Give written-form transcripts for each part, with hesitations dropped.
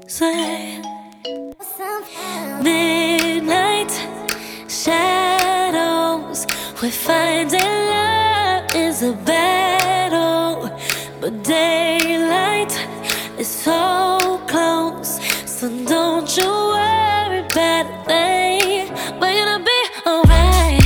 Say midnight shadows. We're finding love is a battle, but daylight is so close. So don't you worry about a thing. We're gonna be alright.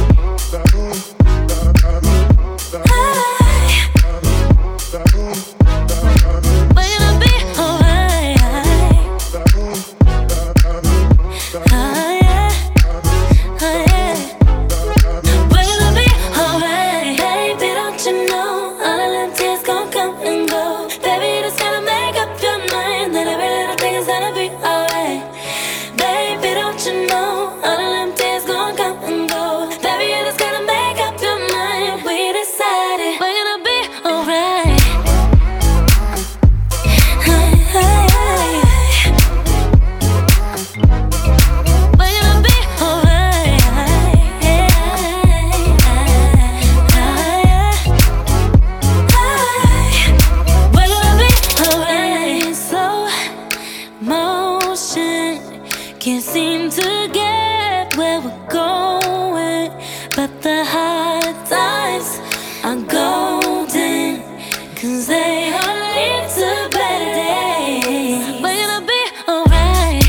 Can't seem to get where we're going, but the hard times are golden, 'cause they all lead to better days. We're gonna be alright.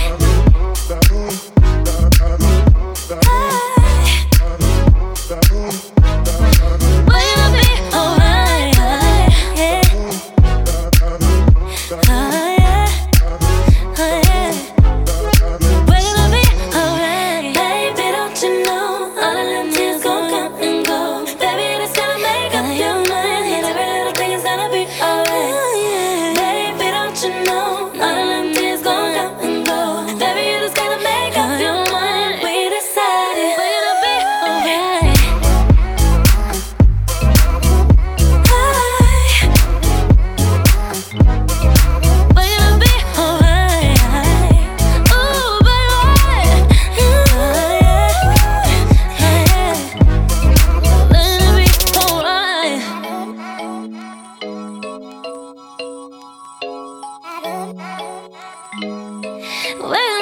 We're gonna be alright. Well,